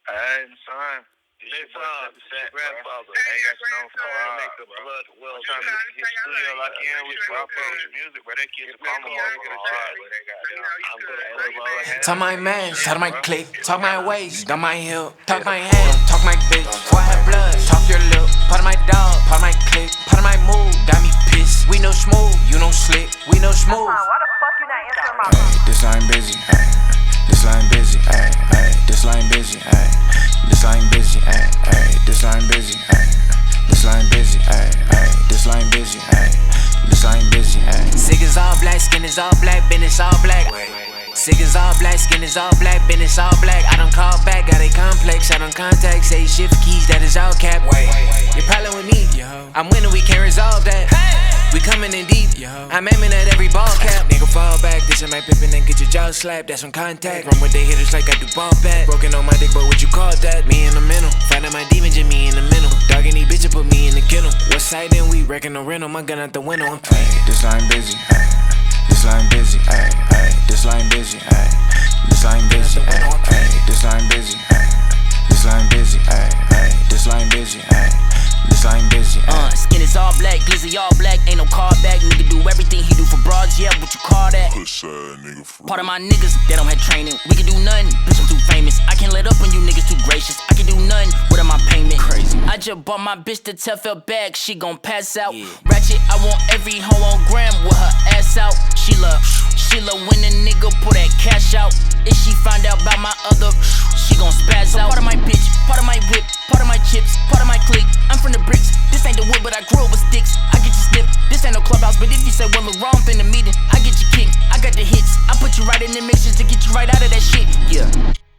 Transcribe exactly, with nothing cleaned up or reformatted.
Hey, son. Listen, grandfather. Ain't got no phone. Make the blood well. Trying to get studio lock in with your music, but that kid's mama wanna get a child. Talk my man, talk my click, talk my waist, talk my hip, talk my hand, talk my bitch. Before I have blood, talk your lip. Part of my dog, part of my click, part of my move. Got me pissed. We know smooth, you know slick, we know smooth. Why the fuck you not answering my phone? Ay, this line busy, ay, this line busy, ay, ay, this line busy, ay, this line busy, ay, ay, this line busy, ay, this line busy, ay, ay, this line busy, ay, this line busy, ay. Sig is all black, skin is all black, business all black. Sig is all black, skin is all black, business all black. I don't call back, got a complex, I don't contact, say shift keys, that is all cap. Your problem with me, I'm winning, we can't resolve that. We coming in deep, I'm aiming at every ball cap. Nigga fall back, this is my pippin' and get your jaw slapped, that's on contact. Run with they hitters like I do ball bat. Broken on my dick, but what you call that? Me in the middle, find out my demon, just me in the middle. Dog any bitch put me in the kennel. What side then we wrecking the rental, my gun out the window. Ay, this line busy, ay, this line busy, ay, ay, this line busy, ay, this line busy, ay, ay, this line busy, ay, this line busy, ay, ay, this line busy, ay, this line busy, ay. Uh, skin is all black, glizzy all black, ain't no callback. Nigga do everything he do for broads, yeah, what you call that? Push that nigga free. Part of my niggas, they don't have training. We can do nothing, bitch, I'm too famous. I can't let up when you niggas too gracious. I can do nothing without my payment. Crazy. I just bought my bitch the Tefl bag, she gon' pass out. Yeah. Ratchet, I want every hoe on gram with her ass out. She love, she love when a nigga pull that cash out. If she find out about my other, she gon' spaz out. Part of my bitch, part of my whip, part of my chips, part of my clique. I'm from the bricks, this ain't the wood, but I grew up with sticks. I get you snipped, this ain't no clubhouse, but if you say one look wrong in the meeting, I get you kicked. I got the hits, I put you right in the mixes to get you right out of that shit, yeah.